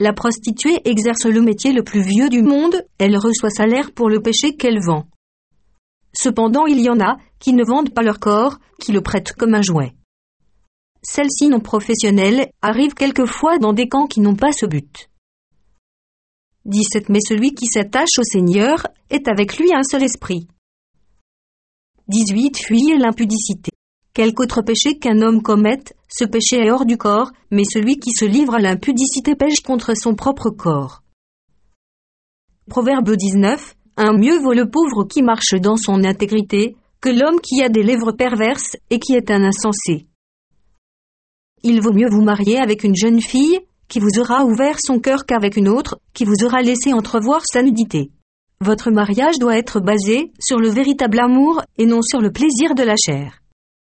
La prostituée exerce le métier le plus vieux du monde, elle reçoit salaire pour le péché qu'elle vend. Cependant il y en a qui ne vendent pas leur corps, qui le prêtent comme un jouet. Celles-ci non professionnelles arrivent quelquefois dans des camps qui n'ont pas ce but. 17. Mais celui qui s'attache au Seigneur est avec lui un seul esprit. 18. Fuyez l'impudicité. Quelque autre péché qu'un homme commette, ce péché est hors du corps, mais celui qui se livre à l'impudicité pêche contre son propre corps. Proverbe 19. Mieux vaut le pauvre qui marche dans son intégrité, que l'homme qui a des lèvres perverses et qui est un insensé. Il vaut mieux vous marier avec une jeune fille, qui vous aura ouvert son cœur qu'avec une autre, qui vous aura laissé entrevoir sa nudité. Votre mariage doit être basé sur le véritable amour et non sur le plaisir de la chair.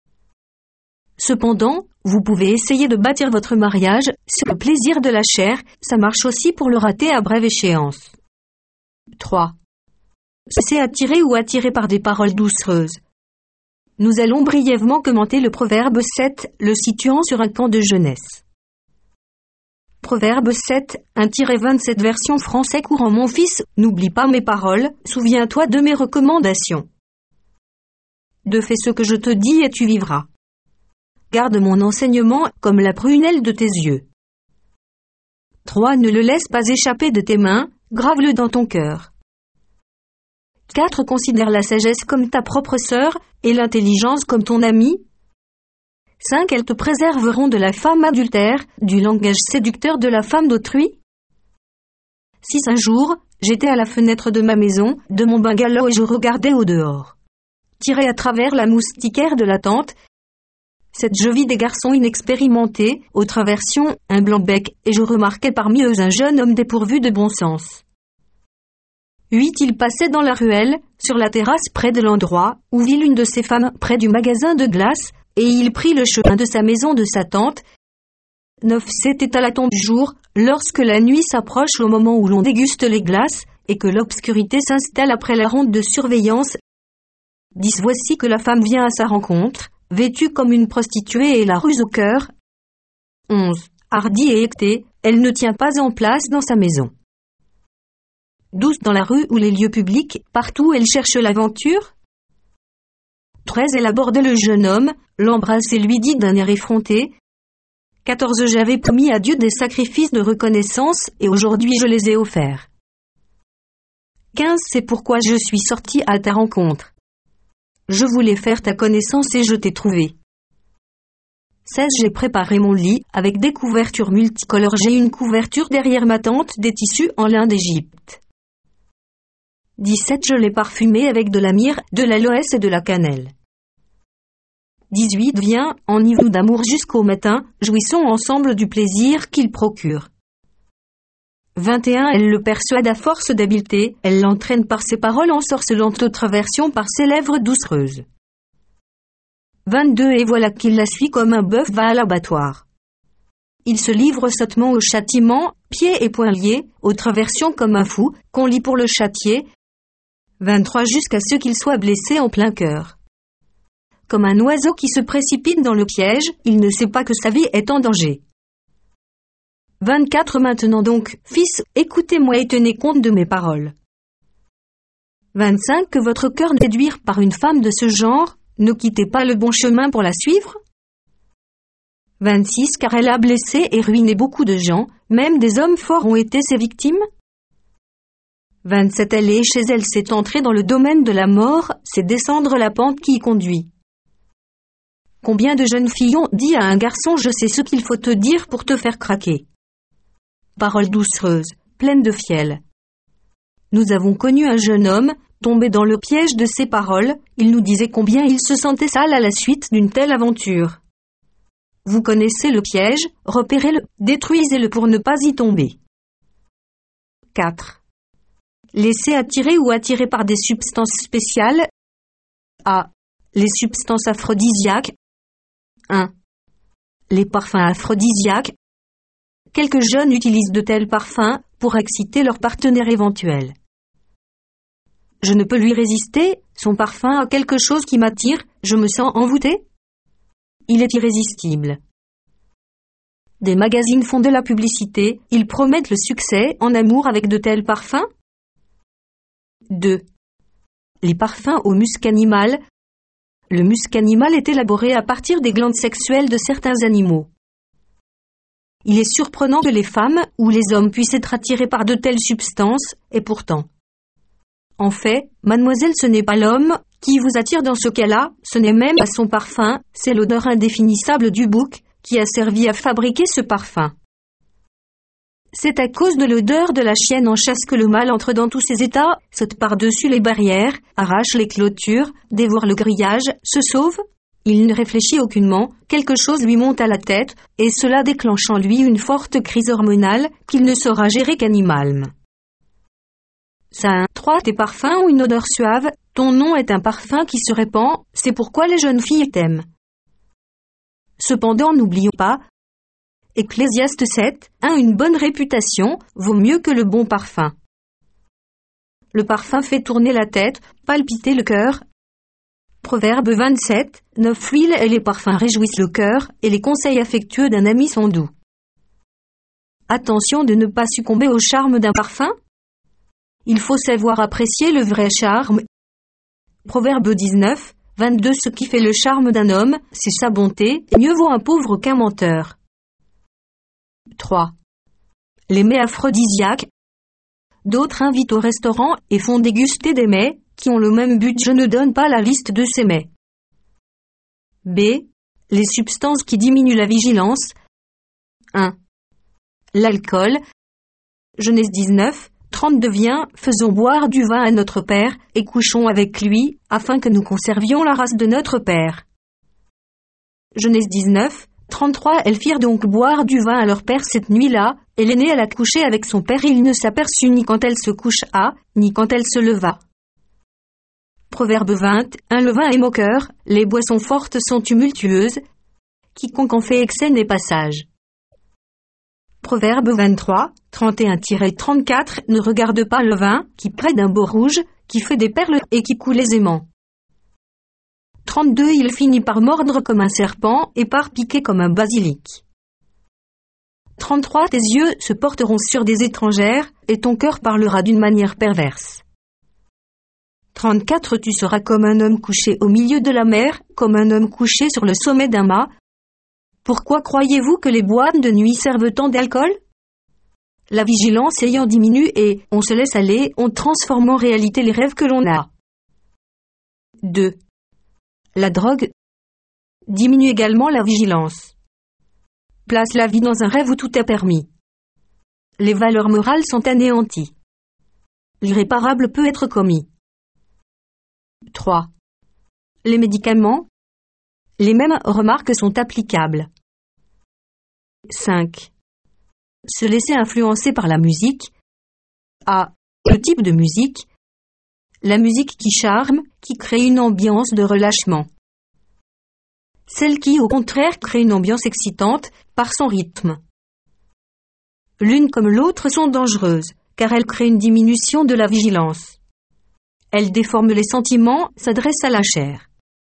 Cependant, vous pouvez essayer de bâtir votre mariage sur le plaisir de la chair, ça marche aussi pour le rater à brève échéance. 3. Se laisser attirer ou attirer par des paroles doucereuses. Nous allons brièvement commenter le Proverbe 7, le situant sur un camp de jeunesse. Proverbe 7, 1-27 version français courant. Mon fils, n'oublie pas mes paroles, souviens-toi de mes recommandations. 2. Fais ce que je te dis et tu vivras. Garde mon enseignement comme la prunelle de tes yeux. 3. Ne le laisse pas échapper de tes mains, grave-le dans ton cœur. 4. Considère la sagesse comme ta propre sœur et l'intelligence comme ton amie. 5. Elles te préserveront de la femme adultère, du langage séducteur de la femme d'autrui. 6. Un jour, j'étais à la fenêtre de ma maison, de mon bungalow et je regardais au dehors. Tiré à travers la moustiquaire de la tente, cette je vis des garçons inexpérimentés, autre aversion, un blanc-bec, et je remarquais parmi eux un jeune homme dépourvu de bon sens. 8. Il passait dans la ruelle, sur la terrasse près de l'endroit, où vit l'une de ces femmes près du magasin de glace, et il prit le chemin de sa maison de sa tente. 9. C'était à la tombe du jour, lorsque la nuit s'approche au moment où l'on déguste les glaces, et que l'obscurité s'installe après la ronde de surveillance. 10. Voici que la femme vient à sa rencontre, vêtue comme une prostituée et la ruse au cœur. 11. Hardie et éctée, elle ne tient pas en place dans sa maison. 12. Dans la rue ou les lieux publics, partout elle cherche l'aventure. 13. Elle abordait le jeune homme, l'embrasse et lui dit d'un air effronté. 14. J'avais promis à Dieu des sacrifices de reconnaissance et aujourd'hui je les ai offerts. 15. C'est pourquoi je suis sorti à ta rencontre. Je voulais faire ta connaissance et je t'ai trouvé. 16. J'ai préparé mon lit, avec des couvertures multicolores. J'ai une couverture derrière ma tente des tissus en lin d'Égypte. 17. Je l'ai parfumé avec de la myrrhe, de l'aloès et de la cannelle. 18. Viens, enivre-nous d'amour jusqu'au matin, jouissons ensemble du plaisir qu'il procure. 21. Elle le persuade à force d'habileté, elle l'entraîne par ses paroles ensorcelantes, autre version par ses lèvres doucereuses. 22. Et voilà qu'il la suit comme un bœuf va à l'abattoir. Il se livre sottement au châtiment, pieds et poings liés, autre version comme un fou, qu'on lie pour le châtier. 23. Jusqu'à ce qu'il soit blessé en plein cœur. Comme un oiseau qui se précipite dans le piège, il ne sait pas que sa vie est en danger. 24. Maintenant donc, fils, écoutez-moi et tenez compte de mes paroles. 25. Que votre cœur séduire par une femme de ce genre, ne quittez pas le bon chemin pour la suivre. 26. Car elle a blessé et ruiné beaucoup de gens, même des hommes forts ont été ses victimes. 27. Elle est chez elle, c'est entrer dans le domaine de la mort, c'est descendre la pente qui y conduit. Combien de jeunes filles ont dit à un garçon « Je sais ce qu'il faut te dire pour te faire craquer ». Paroles doucereuses, pleines de fiel. Nous avons connu un jeune homme, tombé dans le piège de ces paroles, il nous disait combien il se sentait sale à la suite d'une telle aventure. Vous connaissez le piège, repérez-le, détruisez-le pour ne pas y tomber. 4. Laissez attirer ou attirer par des substances spéciales. A. Les substances aphrodisiaques. 1. Les parfums aphrodisiaques. Quelques jeunes utilisent de tels parfums pour exciter leur partenaire éventuel. Je ne peux lui résister, son parfum a quelque chose qui m'attire, je me sens envoûté. Il est irrésistible. des magazines font de la publicité, ils promettent le succès en amour avec de tels parfums? 2. Les parfums au musc animal. Le musc animal est élaboré à partir des glandes sexuelles de certains animaux. Il est surprenant que les femmes ou les hommes puissent être attirés par de telles substances, et pourtant. En fait, mademoiselle, ce n'est pas l'homme qui vous attire dans ce cas-là, ce n'est même pas son parfum, c'est l'odeur indéfinissable du bouc qui a servi à fabriquer ce parfum. C'est à cause de l'odeur de la chienne en chasse que le mâle entre dans tous ses états, saute par-dessus les barrières, arrache les clôtures, dévore le grillage, se sauve. Il ne réfléchit aucunement, quelque chose lui monte à la tête, et cela déclenche en lui une forte crise hormonale qu'il ne saura gérer qu'animal. 3. Tes parfums ont une odeur suave, ton nom est un parfum qui se répand, c'est pourquoi les jeunes filles t'aiment. Cependant, n'oublions pas, Ecclésiaste 7, 1. Une bonne réputation vaut mieux que le bon parfum. Le parfum fait tourner la tête, palpiter le cœur. Proverbe 27, 9. L'huile et les parfums réjouissent le cœur, et les conseils affectueux d'un ami sont doux. Attention de ne pas succomber au charme d'un parfum. Il faut savoir apprécier le vrai charme. Proverbe 19, 22. Ce qui fait le charme d'un homme, c'est sa bonté, mieux vaut un pauvre qu'un menteur. 3. Les mets aphrodisiaques. D'autres invitent au restaurant et font déguster des mets qui ont le même but. Je ne donne pas la liste de ces mets. B. Les substances qui diminuent la vigilance. 1. L'alcool. Genèse 19, 32. Viens, faisons boire du vin à notre Père, et couchons avec lui, afin que nous conservions la race de notre Père. Genèse 19, 33. Elles firent donc boire du vin à leur père cette nuit-là, et l'aînée alla coucher avec son père. Il ne s'aperçut ni quand elle se coucha, ni quand elle se leva. Proverbe 21. Le vin est moqueur, les boissons fortes sont tumultueuses. Quiconque en fait excès n'est pas sage. Proverbe 23, 31-34. Ne regarde pas le vin, qui prête d'un beau rouge, qui fait des perles et qui coule aisément. 32. Il finit par mordre comme un serpent et par piquer comme un basilic. 33. Tes yeux se porteront sur des étrangères, et ton cœur parlera d'une manière perverse. 34. Tu seras comme un homme couché au milieu de la mer, comme un homme couché sur le sommet d'un mât. Pourquoi croyez-vous que les boîtes de nuit servent tant d'alcool? La vigilance ayant diminué et on se laisse aller, on transforme en réalité les rêves que l'on a. 2. La drogue diminue également la vigilance. Place la vie dans un rêve où tout est permis. Les valeurs morales sont anéanties. L'irréparable peut être commis. 3. Les médicaments. Les mêmes remarques sont applicables. 5. Se laisser influencer par la musique. A. Le type de musique. La musique qui charme, qui crée une ambiance de relâchement. Celle qui, au contraire, crée une ambiance excitante par son rythme. L'une comme l'autre sont dangereuses, car elles créent une diminution de la vigilance. Elles déforment les sentiments, s'adressent à la chair.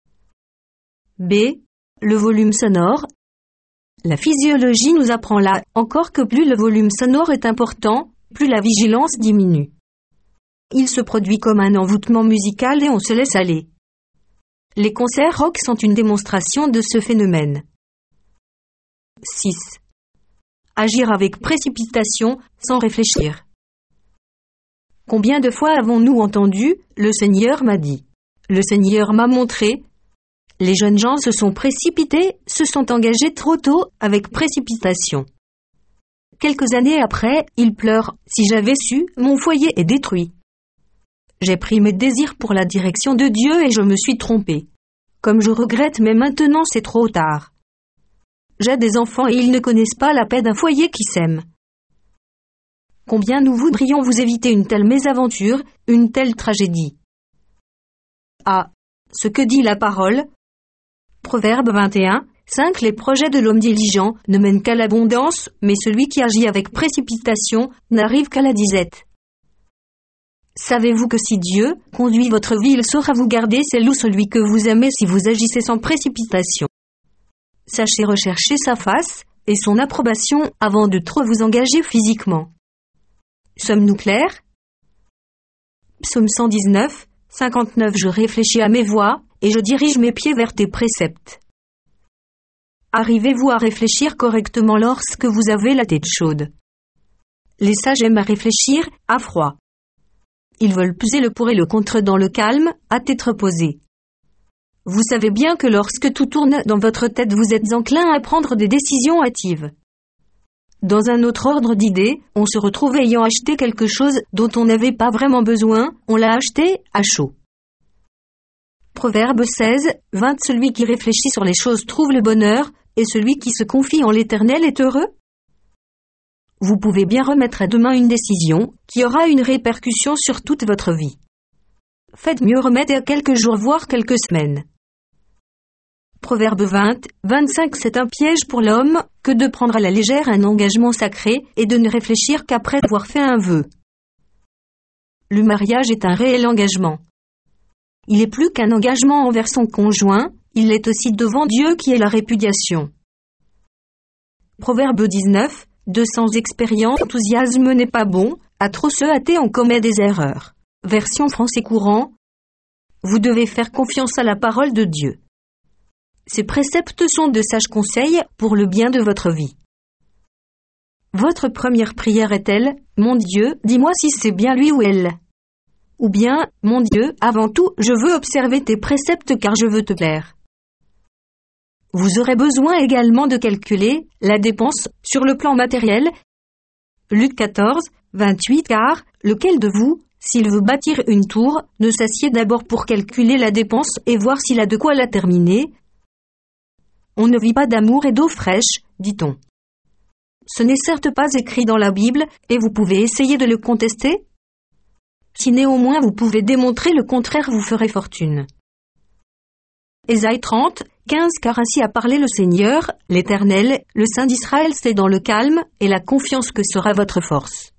B. Le volume sonore. La physiologie nous apprend là encore que plus le volume sonore est important, plus la vigilance diminue. Il se produit comme un envoûtement musical et on se laisse aller. Les concerts rock sont une démonstration de ce phénomène. 6. Agir avec précipitation, sans réfléchir. Combien de fois avons-nous entendu « Le Seigneur m'a dit »,« Le Seigneur m'a montré ». Les jeunes gens se sont précipités, se sont engagés trop tôt avec précipitation. Quelques années après, ils pleurent « Si j'avais su, mon foyer est détruit. J'ai pris mes désirs pour la direction de Dieu et je me suis trompé. Comme je regrette, mais maintenant c'est trop tard. J'ai des enfants et ils ne connaissent pas la paix d'un foyer qui s'aime. » Combien nous voudrions vous éviter une telle mésaventure, une telle tragédie. A. Ce que dit la parole. Proverbe 21, 5. Les projets de l'homme diligent ne mènent qu'à l'abondance, mais celui qui agit avec précipitation n'arrive qu'à la disette. Savez-vous que si Dieu conduit votre vie, il saura vous garder, c'est loup celui que vous aimez si vous agissez sans précipitation. Sachez rechercher sa face, et son approbation avant de trop vous engager physiquement. Sommes-nous clairs? Psaume 119, 59. Je réfléchis à mes voies, et je dirige mes pieds vers tes préceptes. Arrivez-vous à réfléchir correctement lorsque vous avez la tête chaude? Les sages aiment à réfléchir, à froid. Ils veulent peser le pour et le contre dans le calme, à tête reposée. Vous savez bien que lorsque tout tourne dans votre tête, vous êtes enclin à prendre des décisions hâtives. Dans un autre ordre d'idées, on se retrouve ayant acheté quelque chose dont on n'avait pas vraiment besoin, on l'a acheté à chaud. Proverbe 16, 20. Celui qui réfléchit sur les choses trouve le bonheur, et celui qui se confie en l'Éternel est heureux. Vous pouvez bien remettre à demain une décision qui aura une répercussion sur toute votre vie. Faites mieux remettre à quelques jours voire quelques semaines. Proverbe 20, 25. C'est un piège pour l'homme que de prendre à la légère un engagement sacré et de ne réfléchir qu'après avoir fait un vœu. Le mariage est un réel engagement. Il est plus qu'un engagement envers son conjoint, il l'est aussi devant Dieu qui est la répudiation. Proverbe 19, 2. Sans expérience, l'enthousiasme n'est pas bon, à trop se hâter on commet des erreurs. Version français courant. Vous devez faire confiance à la parole de Dieu. Ces préceptes sont de sages conseils pour le bien de votre vie. Votre première prière est-elle, mon Dieu, dis-moi si c'est bien lui ou elle? Ou bien, mon Dieu, avant tout, je veux observer tes préceptes car je veux te plaire. Vous aurez besoin également de calculer la dépense sur le plan matériel. Luc 14, 28. Car, lequel de vous, s'il veut bâtir une tour, ne s'assied d'abord pour calculer la dépense et voir s'il a de quoi la terminer? On ne vit pas d'amour et d'eau fraîche, dit-on. Ce n'est certes pas écrit dans la Bible, et vous pouvez essayer de le contester? Si néanmoins vous pouvez démontrer le contraire, vous ferez fortune. Ésaïe 30, 15. Car ainsi a parlé le Seigneur, l'Éternel, le Saint d'Israël, c'est dans le calme et la confiance que sera votre force.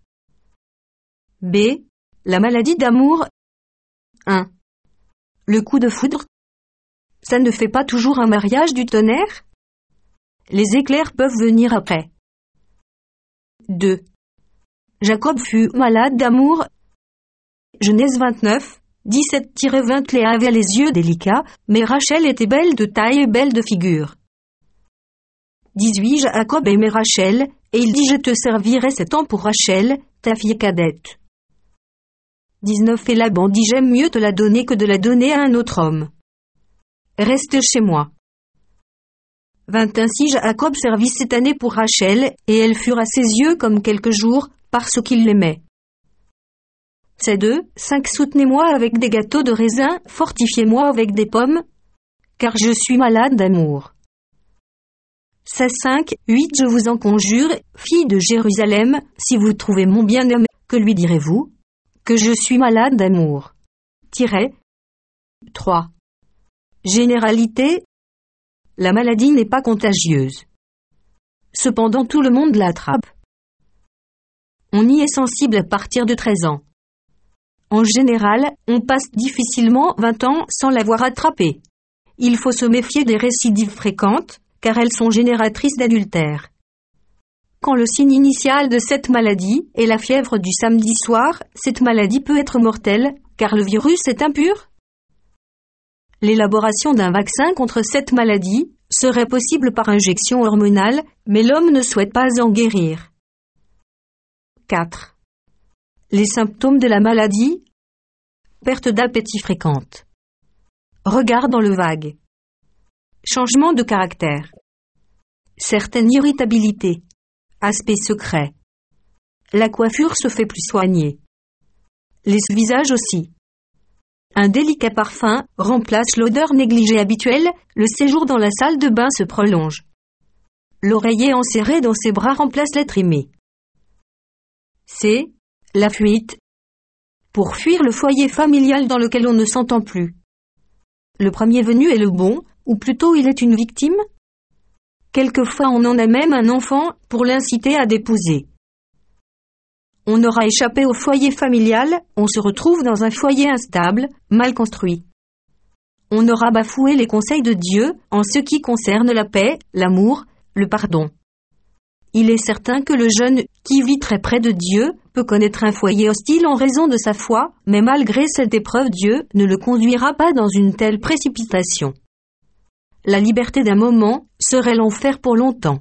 B. La maladie d'amour. 1. Le coup de foudre. Ça ne fait pas toujours un mariage du tonnerre? Les éclairs peuvent venir après. 2. Jacob fut malade d'amour. Genèse 29, 17-20. Léa avait les yeux délicats, mais Rachel était belle de taille et belle de figure. 18. Jacob aimait Rachel, et il dit: je te servirai 7 ans pour Rachel, ta fille cadette. 19. Et Laban dit: j'aime mieux te la donner que de la donner à un autre homme. Reste chez moi. 20. Ainsi Jacob servit 7 années pour Rachel, et elles furent à ses yeux comme quelques jours, parce qu'il l'aimait. C'est 2, 5. Soutenez-moi avec des gâteaux de raisin, fortifiez-moi avec des pommes, car je suis malade d'amour. 16, 5, 8. Je vous en conjure, filles de Jérusalem, si vous trouvez mon bien-aimé, que lui direz-vous? Que je suis malade d'amour. 3. Généralité. La maladie n'est pas contagieuse. Cependant tout le monde l'attrape. On y est sensible à partir de 13 ans. En général, on passe difficilement 20 ans sans l'avoir attrapée. Il faut se méfier des récidives fréquentes, car elles sont génératrices d'adultère. Quand le signe initial de cette maladie est la fièvre du samedi soir, cette maladie peut être mortelle, car le virus est impur. L'élaboration d'un vaccin contre cette maladie serait possible par injection hormonale, mais l'homme ne souhaite pas en guérir. 4. Les symptômes de la maladie. Perte d'appétit fréquente. Regard dans le vague. Changement de caractère. Certaine irritabilité. Aspect secret. La coiffure se fait plus soignée. Les visages aussi. Un délicat parfum remplace l'odeur négligée habituelle, le séjour dans la salle de bain se prolonge. L'oreiller enserré dans ses bras remplace l'être aimé. C. La fuite. Pour fuir le foyer familial dans lequel on ne s'entend plus. Le premier venu est le bon, ou plutôt il est une victime? Quelquefois on en a même un enfant pour l'inciter à d'épouser. On aura échappé au foyer familial, on se retrouve dans un foyer instable, mal construit. On aura bafoué les conseils de Dieu en ce qui concerne la paix, l'amour, le pardon. il est certain que le jeune, qui vit très près de Dieu, peut connaître un foyer hostile en raison de sa foi, mais malgré cette épreuve, Dieu ne le conduira pas dans une telle précipitation. La liberté d'un moment serait l'enfer pour longtemps.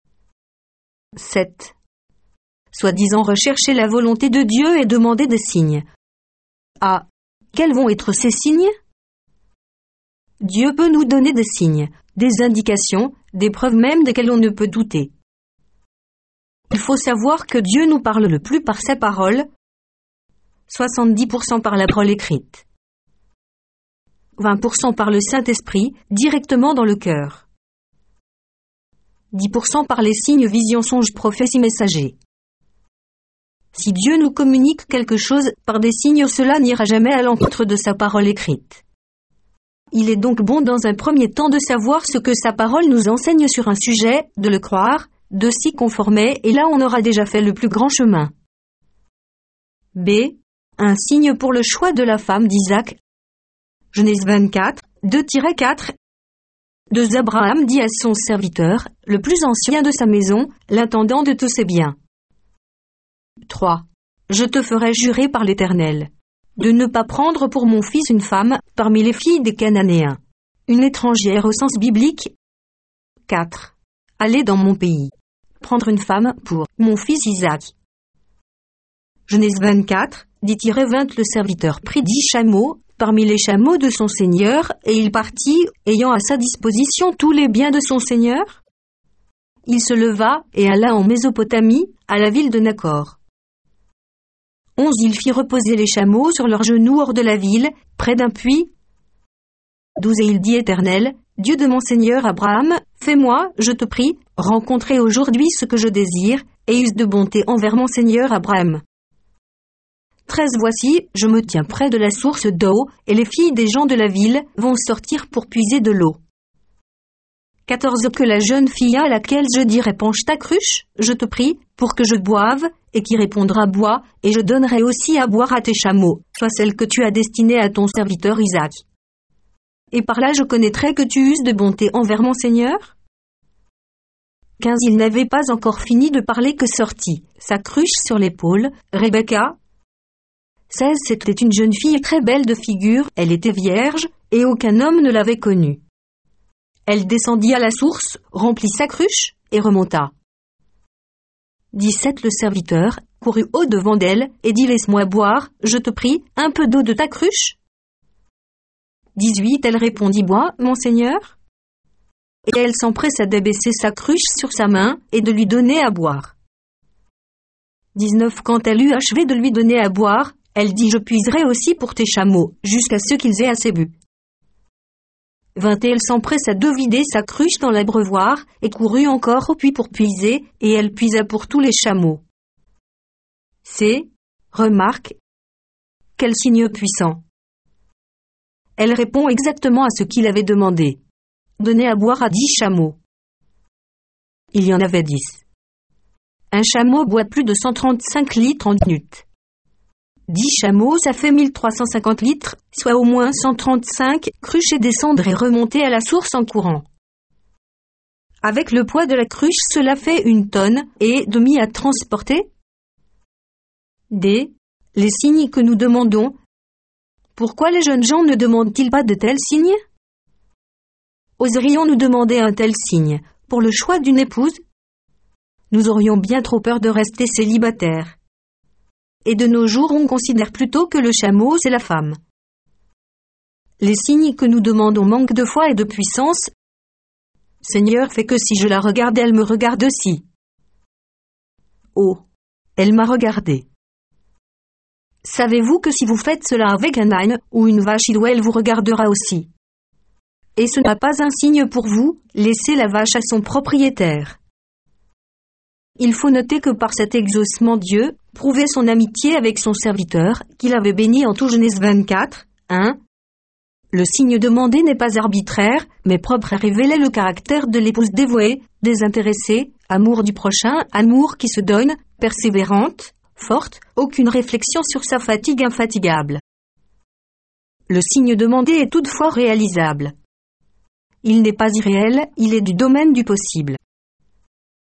7. Soi-disant rechercher la volonté de Dieu et demander des signes. A. Quels vont être ces signes? Dieu peut nous donner des signes, des indications, des preuves même desquelles on ne peut douter. Il faut savoir que Dieu nous parle le plus par sa parole, 70% par la parole écrite, 20% par le Saint-Esprit, directement dans le cœur, 10% par les signes, visions, songes, prophéties, messagers. Si Dieu nous communique quelque chose par des signes, cela n'ira jamais à l'encontre de sa parole écrite. Il est donc bon dans un premier temps de savoir ce que sa parole nous enseigne sur un sujet, de le croire, de s'y conformer, et là on aura déjà fait le plus grand chemin. B. Un signe pour le choix de la femme d'Isaac. Genèse 24, 2-4. 2 Abraham dit à son serviteur, le plus ancien de sa maison, l'intendant de tous ses biens. 3. Je te ferai jurer par l'Éternel de ne pas prendre pour mon fils une femme parmi les filles des Cananéens, une étrangère au sens biblique. 4. Aller dans mon pays, prendre une femme pour mon fils Isaac. Genèse 24, 10-20. Le serviteur prit 10 chameaux parmi les chameaux de son seigneur, et il partit, ayant à sa disposition tous les biens de son seigneur. Il se leva et alla en Mésopotamie, à la ville de Nacor. 11. Il fit reposer les chameaux sur leurs genoux hors de la ville, près d'un puits. 12. Et il dit, Éternel, Dieu de mon Seigneur Abraham, fais-moi, je te prie, rencontrer aujourd'hui ce que je désire, et use de bonté envers mon Seigneur Abraham. 13. Voici, je me tiens près de la source d'eau, et les filles des gens de la ville vont sortir pour puiser de l'eau. 14. Que la jeune fille à laquelle je dirai penche ta cruche, je te prie, pour que je boive, et qui répondra bois, et je donnerai aussi à boire à tes chameaux, soit celle que tu as destinée à ton serviteur Isaac. Et par là je connaîtrai que tu uses de bonté envers mon Seigneur. 15. Il n'avait pas encore fini de parler que sortit, sa cruche sur l'épaule, Rebecca. 16. C'était une jeune fille très belle de figure, elle était vierge, et aucun homme ne l'avait connue. Elle descendit à la source, remplit sa cruche, et remonta. 17. Le serviteur courut au-devant d'elle, et dit, laisse-moi boire, je te prie, un peu d'eau de ta cruche. 18. Elle répondit, bois, mon Seigneur. Et elle s'empressa d'abaisser sa cruche sur sa main, et de lui donner à boire. 19. Quand elle eut achevé de lui donner à boire, elle dit, je puiserai aussi pour tes chameaux, jusqu'à ce qu'ils aient assez bu. 20. Et elle s'empressa de vider sa cruche dans l'abreuvoir, et courut encore au puits pour puiser, et elle puisa pour tous les chameaux. C. Remarque. Quel signe puissant. Elle répond exactement à ce qu'il avait demandé. Donner à boire à 10 chameaux. Il y en avait 10. Un chameau boit plus de 135 litres en minute. 10 chameaux, ça fait 1350 litres, soit au moins 135 cruches, et descendre et remonter à la source en courant. Avec le poids de la cruche, cela fait 1 tonne et demi à transporter. D. Les signes que nous demandons. Pourquoi les jeunes gens ne demandent-ils pas de tels signes? Oserions-nous demander un tel signe pour le choix d'une épouse? Nous aurions bien trop peur de rester célibataires. Et de nos jours, on considère plutôt que le chameau, c'est la femme. Les signes que nous demandons manquent de foi et de puissance. Seigneur, fais que si je la regarde, elle me regarde aussi. Oh, elle m'a regardé. Savez-vous que si vous faites cela avec un âne ou une vache, elle vous regardera aussi? Et ce n'est pas un signe pour vous, laissez la vache à son propriétaire. Il faut noter que par cet exaucement, Dieu prouvait son amitié avec son serviteur, qu'il avait béni en tout. Genèse 24, 1. Le signe demandé n'est pas arbitraire, mais propre à révéler le caractère de l'épouse dévouée, désintéressée, amour du prochain, amour qui se donne, persévérante, forte, aucune réflexion sur sa fatigue infatigable. Le signe demandé est toutefois réalisable. Il n'est pas irréel, il est du domaine du possible.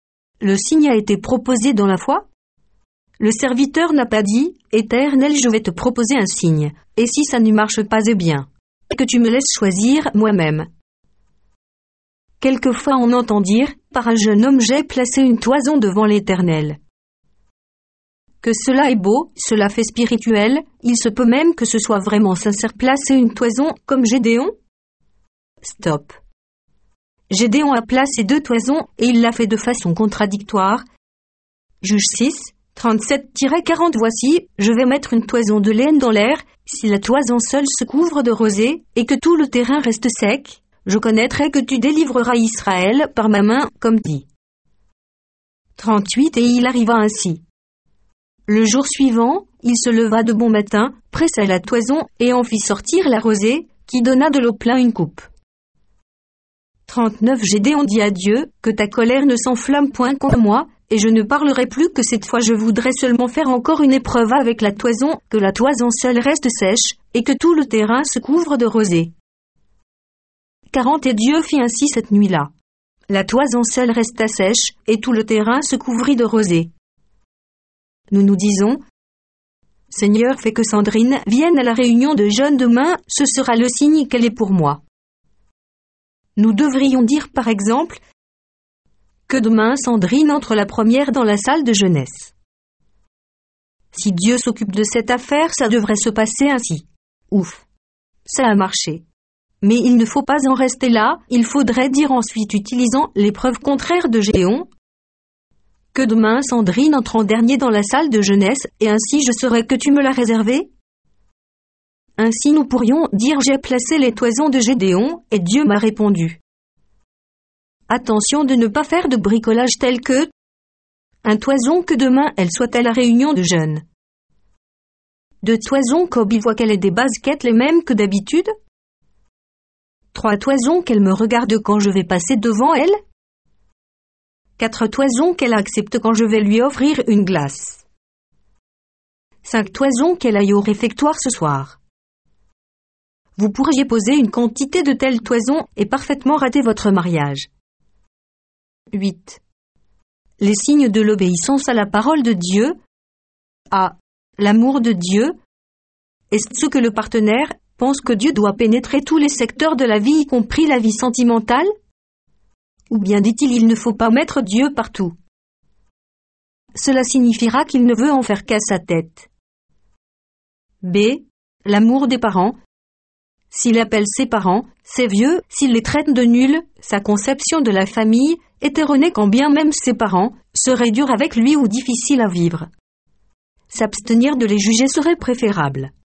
Le signe a été proposé dans la foi? Le serviteur n'a pas dit « Éternel, je vais te proposer un signe, et si ça ne marche pas, eh bien, que tu me laisses choisir moi-même. » Quelquefois on entend dire « Par un jeune homme j'ai placé une toison devant l'Éternel. » Que cela est beau, cela fait spirituel, il se peut même que ce soit vraiment sincère placer une toison comme Gédéon? Stop. Gédéon a placé 2 toisons et il l'a fait de façon contradictoire. Juge 6, 37-40. Voici, je vais mettre une toison de laine dans l'air, si la toison seule se couvre de rosée, et que tout le terrain reste sec, je connaîtrai que tu délivreras Israël par ma main, comme dit. 38. Et il arriva ainsi. Le jour suivant, il se leva de bon matin, pressa la toison, et en fit sortir la rosée, qui donna de l'eau plein une coupe. 39. Gédéon dit à Dieu, que ta colère ne s'enflamme point contre moi, et je ne parlerai plus que cette fois je voudrais seulement faire encore une épreuve avec la toison, que la toison seule reste sèche, et que tout le terrain se couvre de rosée. 40. Et Dieu fit ainsi cette nuit-là. La toison seule resta sèche, et tout le terrain se couvrit de rosée. Nous nous disons, Seigneur, fais que Sandrine vienne à la réunion de jeunes demain, ce sera le signe qu'elle est pour moi. Nous devrions dire par exemple, que demain Sandrine entre la première dans la salle de jeunesse. Si Dieu s'occupe de cette affaire, ça devrait se passer ainsi. Ouf. Ça a marché. Mais il ne faut pas en rester là, il faudrait dire ensuite utilisant les preuves contraires de Gédéon, que demain Sandrine entre en dernier dans la salle de jeunesse, et ainsi je saurai que tu me l'as réservé. Ainsi nous pourrions dire j'ai placé les toisons de Gédéon, et Dieu m'a répondu. Attention de ne pas faire de bricolage tel que un toison que demain elle soit à la réunion de jeunes. 2 toisons qu'Obi voit qu'elle ait des baskets les mêmes que d'habitude. 3 toisons qu'elle me regarde quand je vais passer devant elle. 4 toisons qu'elle accepte quand je vais lui offrir une glace. 5 toisons qu'elle aille au réfectoire ce soir. Vous pourriez poser une quantité de telles toisons et parfaitement rater votre mariage. 8. Les signes de l'obéissance à la parole de Dieu. A. L'amour de Dieu. Est-ce ce que le partenaire pense que Dieu doit pénétrer tous les secteurs de la vie, y compris la vie sentimentale? Ou bien dit-il il ne faut pas mettre Dieu partout? Cela signifiera qu'il ne veut en faire qu'à sa tête. B. L'amour des parents. S'il appelle ses parents, ses vieux, s'il les traite de nuls, sa conception de la famille est erronée quand bien même ses parents seraient durs avec lui ou difficiles à vivre. S'abstenir de les juger serait préférable.